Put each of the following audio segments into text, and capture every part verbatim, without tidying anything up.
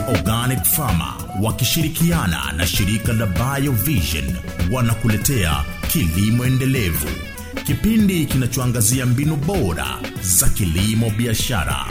Organic Pharma wakishirikiana na shirika la BioVision wanakuletea Kilimo Endelevu, kipindi kinachoangazia mbinu bora za kilimo biashara.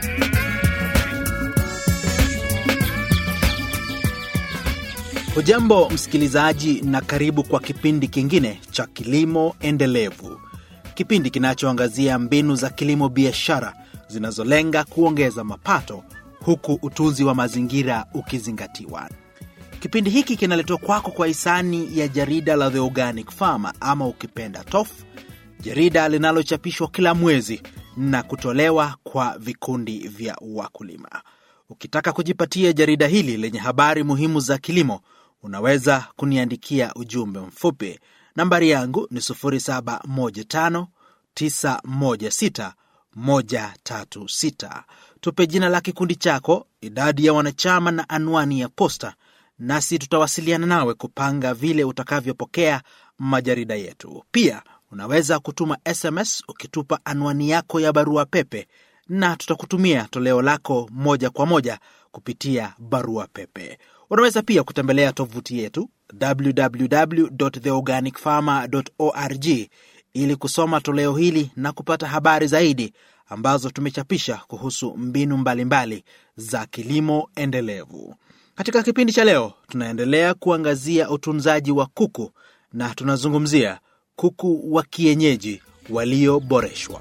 Hujambo msikilizaji, na karibu kwa kipindi kingine cha Kilimo Endelevu, kipindi kinachoangazia mbinu za kilimo biashara zinazolenga kuongeza mapato huku utunzi wa mazingira ukizingatiwa. Kipindi hiki kinaletwa kwako kwa hisani ya jarida la The Organic Farmer, ama ukipenda T O F, jarida linalochapishwa kila mwezi na kutolewa kwa vikundi vya wakulima. Ukitaka kujipatia jarida hili lenye habari muhimu za kilimo, unaweza kuniandikia ujumbe mfupi. Nambari yangu ni sufuri saba moja tano tisa moja sita moja tatu sita. Tupe jina la kikundi chako, idadi ya wanachama na anwani ya posta, nasi tutawasiliana nawe kupanga vile utakavyopokea majarida yetu. Pia unaweza kutuma S M S ukitupa anwani yako ya barua pepe, na tutakutumia toleo lako moja kwa moja kupitia barua pepe. Unaweza pia kutembelea tovuti yetu w w w dot the organic farmer dot org ili kusoma toleo hili na kupata habari zaidi ambazo tumechapisha kuhusu mbinu mbalimbali mbali za kilimo endelevu. Katika kipindi cha leo tunaendelea kuangazia utunzaji wa kuku, na tunazungumzia kuku wa kienyeji walioboreshwa.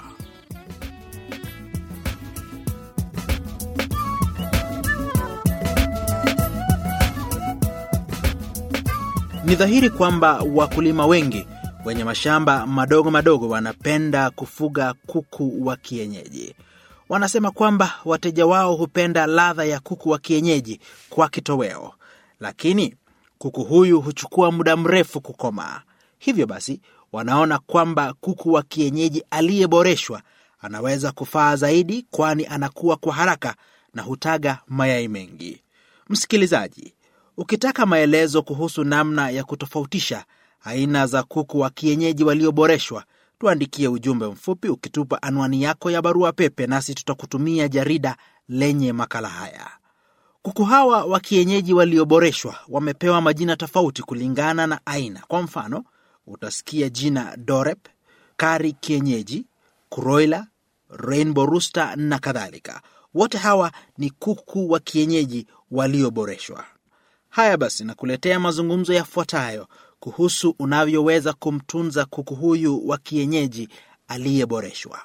Ni dhahiri kwamba wakulima wengi wenye mashamba madogo madogo wanapenda kufuga kuku wa kienyeji. Wanasema kwamba wateja wao hupenda ladha ya kuku wa kienyeji kwa kitoweo, lakini kuku huyu huchukua muda mrefu kukomaa. Hivyo basi, wanaona kwamba kuku wa kienyeji aliyeboreshwa anaweza kufaa zaidi, kwani anakuwa kwa haraka na hutaga mayai mengi. Msikilizaji, ukitaka maelezo kuhusu namna ya kutofautisha aina za kuku wa kienyeji walioboreshwa, tuandikie ujumbe mfupi ukitupa anwani yako ya barua pepe, nasi tutakutumia jarida lenye makala haya. Kuku hawa wa kienyeji walioboreshwa wamepewa majina tofauti kulingana na aina. Kwa mfano, utasikia jina Dorep, Kari kienyeji, Kuroila, Rainbow Rooster na kadhalika. Wote hawa ni kuku wa kienyeji walioboreshwa. Haya basi, nakuletea mazungumzo yafuatayo kuhusu unavyoweza kumtunza kuku huyu wa kienyeji aliyeboreshwa.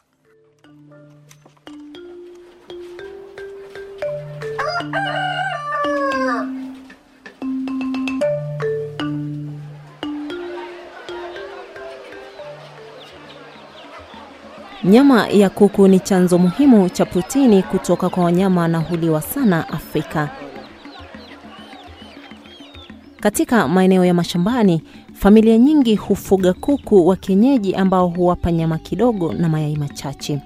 Nyama ya kuku ni chanzo muhimu cha protini kutoka kwa wanyama na huliwa sana Afrika. Katika maeneo ya mashambani, familia nyingi hufuga kuku wa kienyeji ambao huwapa nyama kidogo na mayai machache.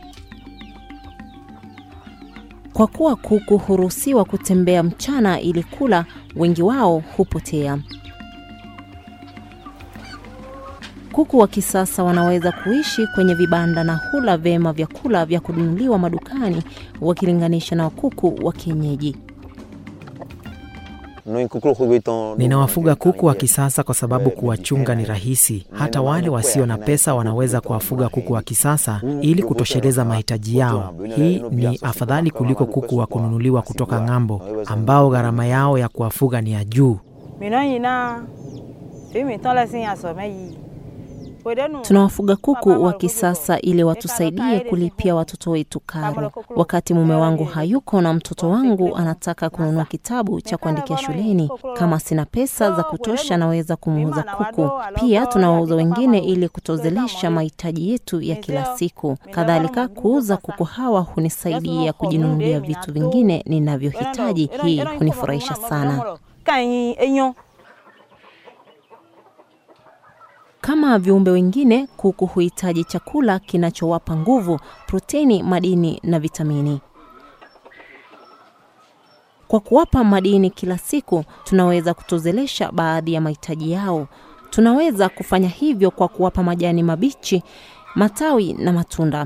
Kwa kuwa kuku huruhusiwa kutembea mchana ili kula, wengi wao hupotea. Kuku wa kisasa wanaweza kuishi kwenye vibanda na hula vyema vyakula vya kununuliwa madukani wakilinganisha na kuku wa kienyeji. Ninawafuga kuku wa kisasa kwa sababu kuwachunga ni rahisi. Hata wale wasio na pesa wanaweza kuwafuga kuku wa kisasa ili kutosheleza mahitaji yao. Hii ni afadhali kuliko kuku wa kununuliwa kutoka ng'ambo ambao gharama yao ya kuwafuga ni ya juu. Tunawafuga kuku wa kisasa ili watusaidie kulipia watoto wetu karo. Wakati mume wangu hayuko na mtoto wangu anataka kununua kitabu cha kuandikia shuleni, kama sina pesa za kutosha naweza kumuuza kuku. Pia tunawauza wengine ili kutozelesha mahitaji yetu ya kila siku. Kadhalika, kuuza kuku hawa hunisaidia kujinunulia vitu vingine ninavyohitaji. Hii hunifurahisha sana. Kama viumbe wengine, kuku huhitaji chakula kinachowapa nguvu, protini, madini na vitamini. Kwa kuwapa madini kila siku, tunaweza kutozelesha baadhi ya mahitaji yao. Tunaweza kufanya hivyo kwa kuwapa majani mabichi, matawi na matunda.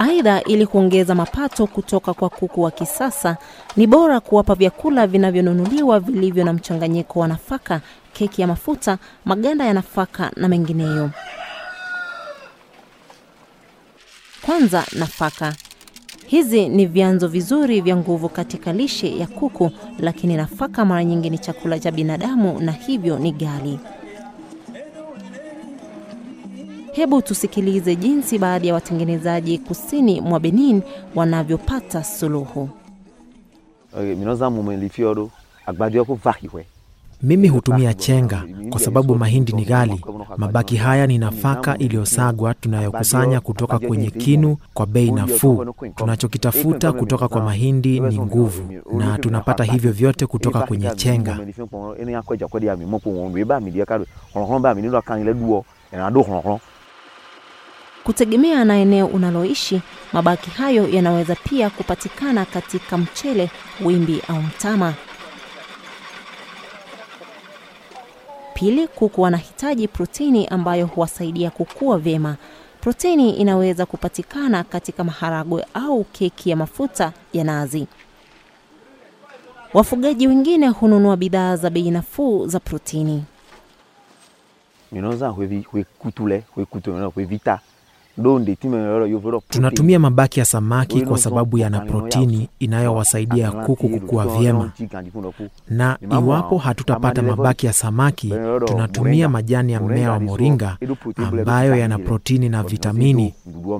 Aidha, ili kuongeza mapato kutoka kwa kuku wa kisasa, ni bora kuwapa vyakula vinavyonunuliwa vilivyo na mchanganyiko wa nafaka, keki ya mafuta, maganda ya nafaka na mengineyo. Kwanza, nafaka. Hizi ni vyanzo vizuri vya nguvu katika lishe ya kuku, lakini nafaka mara nyingi ni chakula cha binadamu na hivyo ni ghali. Hebu tusikilize jinsi baadhi ya watengenezaji kusini mwa Benin wanavyopata suluhu. Mimi hutumia chenga kwa sababu mahindi ni ghali. Mabaki haya ni nafaka iliyosagwa tunayokusanya kutoka kwenye kinu kwa bei nafuu. Tunachokitafuta kutoka kwa mahindi ni nguvu, na tunapata hivyo vyote kutoka kwenye chenga. Kutegemea na eneo unaloishi, mabaki hayo yanaweza pia kupatikana katika mchele, wimbi au mtama. Pili, kuku wanahitaji protini ambayo huwasaidia kukua vyema. Protini inaweza kupatikana katika maharagwe au keki ya mafuta ya nazi. Wafugaji wengine hununua bidhaa za bei nafuu za protini. Tunatumia mabaki ya samaki kwa sababu yana protini inayowasaidia kuku kukua vyema. Na iwapo hatutapata mabaki ya samaki, tunatumia majani ya mmea wa moringa ambayo yana protini na vitamini.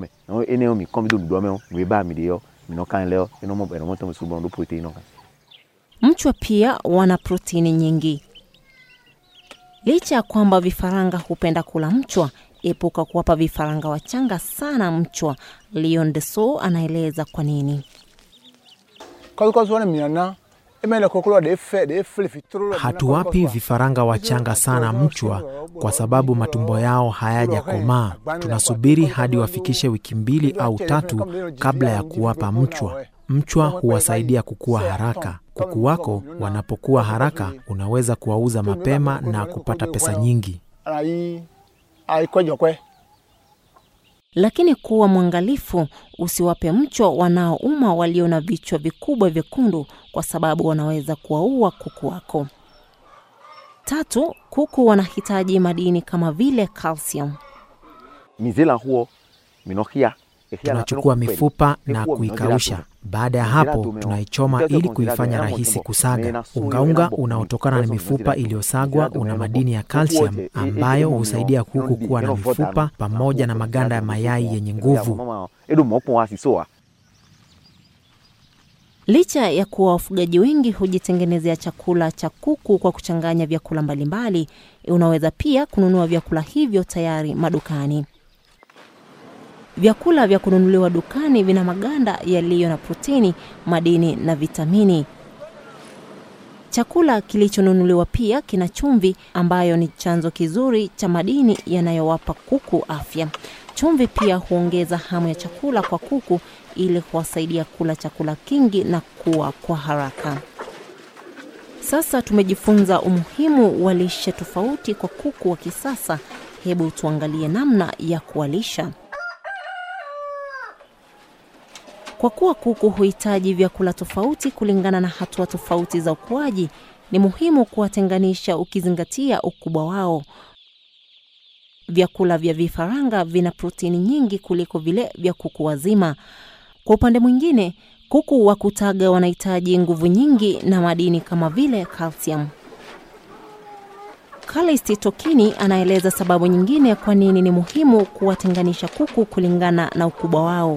Mchwa pia wana protini nyingi. Licha ya kwamba vifaranga hupenda kula mchwa, epuka kuwapa vifaranga wachanga sana mchwa. Leon Deso anaeleza kwa nini. Hatuwapi vifaranga wachanga sana mchwa kwa sababu matumbo yao hayajakomaa. Tunasubiri hadi wafikishe wiki mbili au tatu kabla ya kuwapa mchwa. Mchwa huwasaidia kukua haraka. Kuku wako wanapokuwa haraka, unaweza kuwauza mapema na kupata pesa nyingi. Lakini kuwa mwangalifu, usiwape mchwa wanaouma walio na vichwa vikubwa vyekundu, kwa sababu wanaweza kuwaua kuku wako. Tatu, kuku wanahitaji madini kama vile calcium. Mizela huo minokia. Tunachukua mifupa na kuikausha. Baada ya hapo, tunaichoma ili kuifanya rahisi kusaga. Ungaunga unaotokana na mifupa iliyosagwa una madini ya calcium ambayo husaidia kuku kuwa na mifupa pamoja na maganda ya mayai yenye nguvu. Licha ya kuwa wafugaji wengi hujitengenezea chakula cha kuku kwa kuchanganya vyakula mbalimbali, unaweza pia kununua vyakula hivyo tayari madukani. Vyakula vya kununuliwa dukani vina maganda yaliyo na protini, madini na vitamini. Chakula kilichonunuliwa pia kina chumvi ambayo ni chanzo kizuri cha madini yanayowapa kuku afya. Chumvi pia huongeza hamu ya chakula kwa kuku ili kuwasaidia kula chakula kingi na kuwa kwa haraka. Sasa tumejifunza umuhimu wa lishe tofauti kwa kuku wa kisasa. Hebu tuangalie namna ya kuwalisha. Kwa kuwa kuku huhitaji vyakula tofauti kulingana na hatua tofauti za ukuaji, ni muhimu kuwatenganisha ukizingatia ukubwa wao. Vyakula vya vifaranga vina protini nyingi kuliko vile vya kuku wazima. Kwa upande mwingine, kuku wa kutaga wanahitaji nguvu nyingi na madini kama vile calcium. Kalisti Tokini anaeleza sababu nyingine kwa nini ni muhimu kuwatenganisha kuku kulingana na ukubwa wao.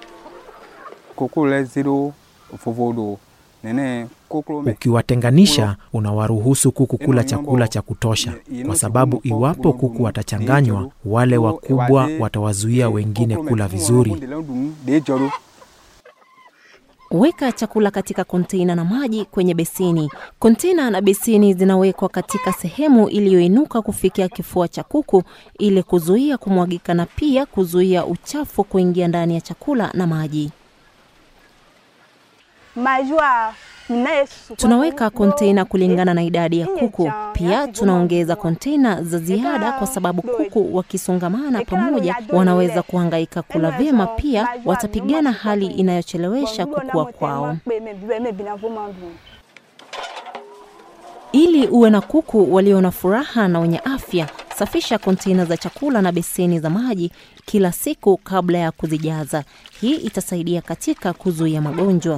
Ukiwatenganisha, unawaruhusu kuku kula chakula cha kutosha, kwa sababu iwapo kuku watachanganywa, wale wakubwa watawazuia wengine kula vizuri. Weka chakula katika container na maji kwenye besini. Container na besini zinawekwa katika sehemu iliyoinuka kufikia kifua cha kuku ili kuzuia kumwagika na pia kuzuia uchafu kuingia ndani ya chakula na maji. Majua Tunaweka konteina kulingana na idadi ya kuku. Pia tunaongeza konteina za ziada kwa sababu kuku wakisongamana pamoja wanaweza kuhangaika kula vyema, pia watapigana, hali inayochelewesha kukua kwao. Ili uwe na kuku walio na furaha na wenye afya, safisha konteina za chakula na beseni za maji kila siku kabla ya kuzijaza. Hii itasaidia katika kuzuia magonjwa.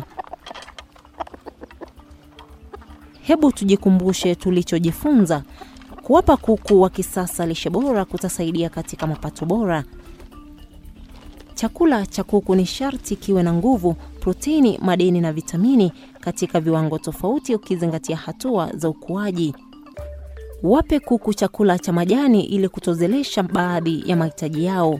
Hebu tujikumbushe tulichojifunza. Kuwapa kuku wa kisasa lishe bora kutasaidia katika mapato bora. Chakula cha kuku ni sharti kiwe na nguvu, protini, madini na vitamini katika viwango tofauti ukizingatia hatua za ukuaji. Wape kuku chakula cha majani ili kutozelesha baadhi ya mahitaji yao.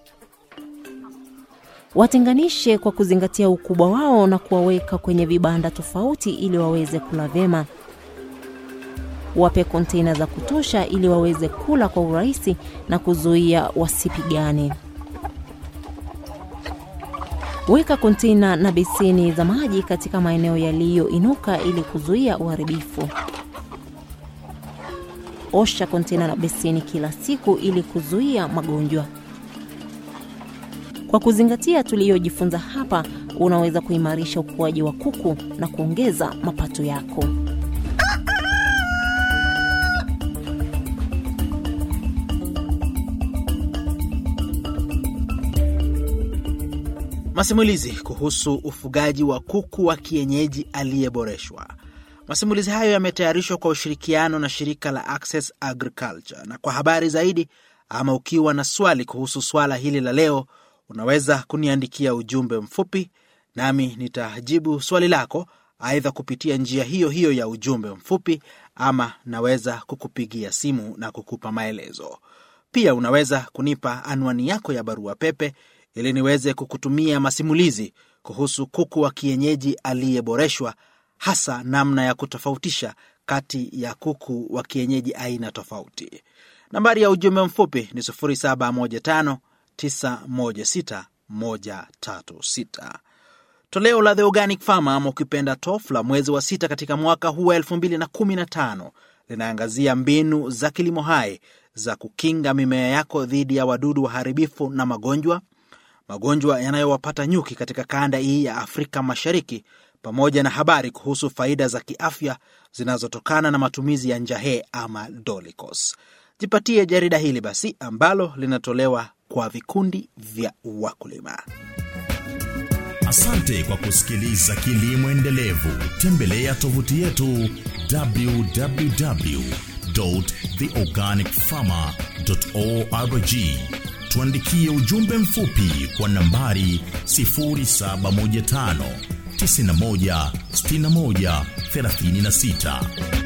Watenganishe kwa kuzingatia ukubwa wao na kuwaweka kwenye vibanda tofauti ili waweze kula vyema. Wape konteina za kutosha ili waweze kula kwa urahisi na kuzuia wasipigane. Weka konteina na beseni za maji katika maeneo yaliyoinuka ili kuzuia uharibifu. Osha konteina na beseni kila siku ili kuzuia magonjwa. Kwa kuzingatia tuliyojifunza hapa, unaweza kuimarisha ukuaji wa kuku na kuongeza mapato yako. Masimulizi kuhusu ufugaji wa kuku wa kienyeji aliyeboreshwa. Masimulizi hayo yametayarishwa kwa ushirikiano na shirika la Access Agriculture. Na kwa habari zaidi, ama ukiwa na swali kuhusu swala hili la leo, unaweza kuniandikia ujumbe mfupi, nami nitajibu swali lako aidha kupitia njia hiyo hiyo ya ujumbe mfupi, ama naweza kukupigia simu na kukupa maelezo. Pia unaweza kunipa anwani yako ya barua pepe ili niweze kukutumia masimulizi kuhusu kuku wa kienyeji aliyeboreshwa, hasa namna ya kutofautisha kati ya kuku wa kienyeji aina tofauti. Nambari ya ujumbe mfupi ni sufuri saba moja tano tisa moja sita moja tatu sita. Toleo la The Organic Farmer, ama ukipenda T O F, la mwezi wa sita katika mwaka huu elfu mbili na kumi na tano linaangazia mbinu za kilimo hai za kukinga mimea yako dhidi ya wadudu waharibifu na magonjwa, magonjwa yanayowapata nyuki katika kanda hii ya Afrika Mashariki, pamoja na habari kuhusu faida za kiafya zinazotokana na matumizi ya njahee ama Dolichos. Jipatie jarida hili basi ambalo linatolewa kwa vikundi vya wakulima. Asante kwa kusikiliza Kilimo Endelevu. Tembelea tovuti yetu w w w dot the organic farmer dot org. Tuandikie ujumbe mfupi kwa nambari sifuri saba moja tano tisa moja sita moja tatu sita.